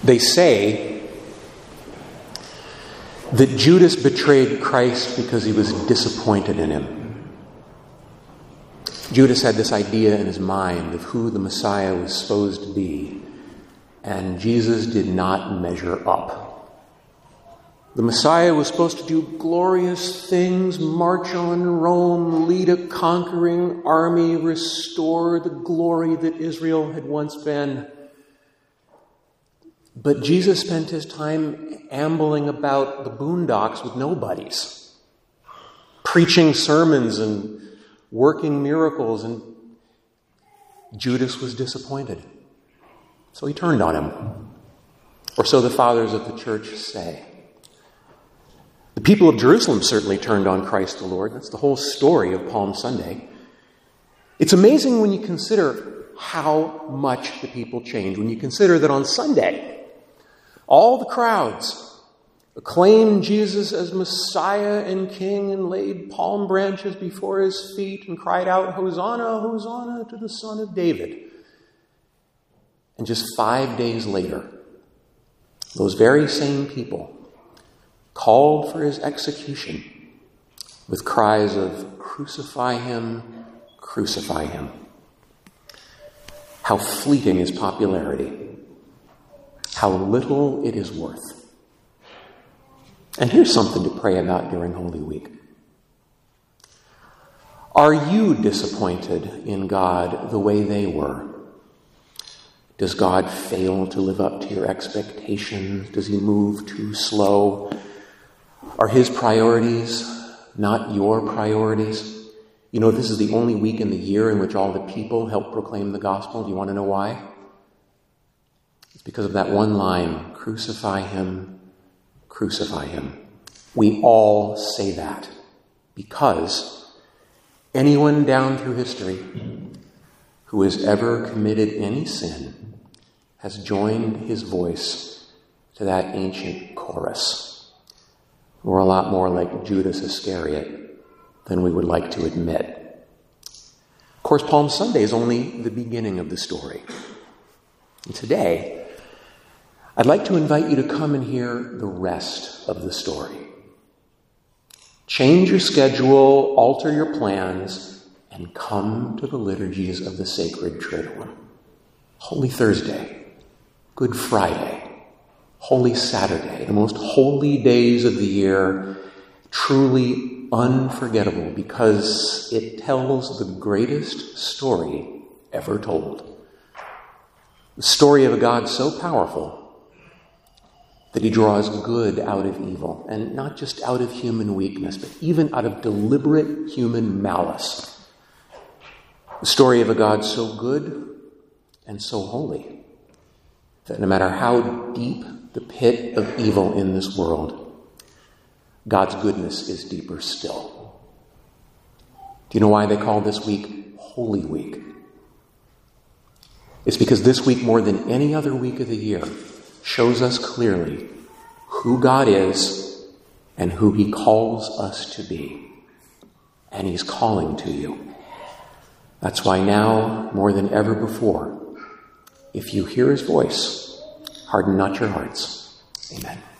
They say that Judas betrayed Christ because he was disappointed in him. Judas had this idea in his mind of who the Messiah was supposed to be, and Jesus did not measure up. The Messiah was supposed to do glorious things, march on Rome, lead a conquering army, restore the glory that Israel had once been. But Jesus spent his time ambling about the boondocks with nobodies, preaching sermons and working miracles, and Judas was disappointed. So he turned on him. Or so the fathers of the church say. The people of Jerusalem certainly turned on Christ the Lord. That's the whole story of Palm Sunday. It's amazing when you consider how much the people changed. When you consider that on Sunday, all the crowds acclaimed Jesus as Messiah and King and laid palm branches before his feet and cried out, "Hosanna, Hosanna to the Son of David." And just 5 days later, those very same people called for his execution with cries of, "Crucify him, crucify him." How fleeting is popularity. How little it is worth. And here's something to pray about during Holy Week. Are you disappointed in God the way they were? Does God fail to live up to your expectations? Does he move too slow? Are his priorities not your priorities? You know, this is the only week in the year in which all the people help proclaim the gospel. Do you want to know why? It's because of that one line, "Crucify him, crucify him." We all say that because anyone down through history who has ever committed any sin has joined his voice to that ancient chorus. We're a lot more like Judas Iscariot than we would like to admit. Of course, Palm Sunday is only the beginning of the story. And today, I'd like to invite you to come and hear the rest of the story. Change your schedule, alter your plans, and come to the liturgies of the Sacred Triduum. Holy Thursday, Good Friday, Holy Saturday, the most holy days of the year, truly unforgettable because it tells the greatest story ever told. The story of a God so powerful that he draws good out of evil, and not just out of human weakness, but even out of deliberate human malice. The story of a God so good and so holy that no matter how deep the pit of evil in this world, God's goodness is deeper still. Do you know why they call this week Holy Week? It's because this week, more than any other week of the year, shows us clearly who God is and who he calls us to be. And he's calling to you. That's why now, more than ever before, if you hear his voice, harden not your hearts. Amen.